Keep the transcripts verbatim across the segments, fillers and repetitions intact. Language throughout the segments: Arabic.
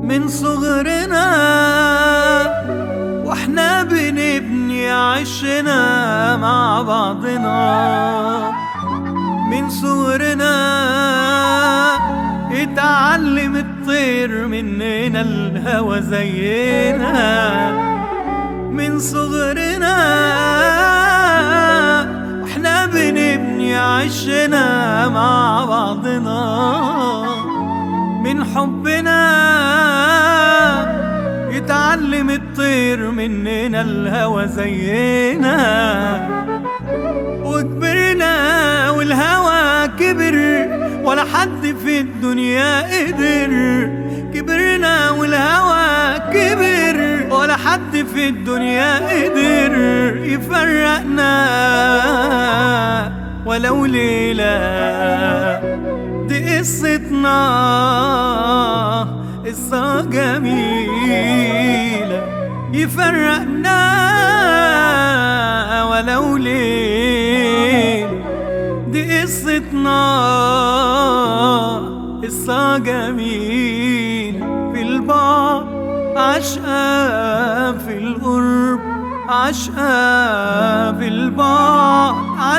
من صغرنا واحنا بنبني عشنا مع بعضنا. من صغرنا اتعلم الطير مننا الهوى زينا. من صغرنا واحنا بنبني عشنا مع بعضنا. من حبنا يتعلم الطير مننا الهوى زينا. وكبرنا والهوى كبر ولا حد في الدنيا قدر. كبرنا والهوى كبر ولا حد في الدنيا قدر يفرقنا ولو ليلة. دي قصتنا قصة جميلة يفرقنا ولو ليلة. دي قصتنا قصة جميلة في البعد عشقة في القرب عشقة في البعد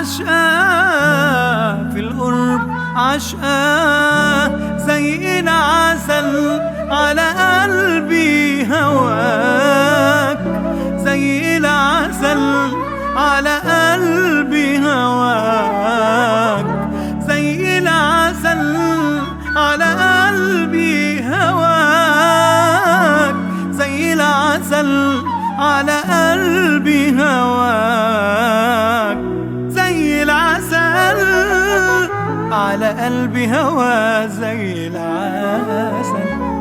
عشقة في القرب عشقة. زي العسل على قلبي هواك. زي العسل على قلبي هواك. زي العسل على قلبي هواك. زي العسل على قلبي هواك. زي العسل على قلبي هوا زي العسل.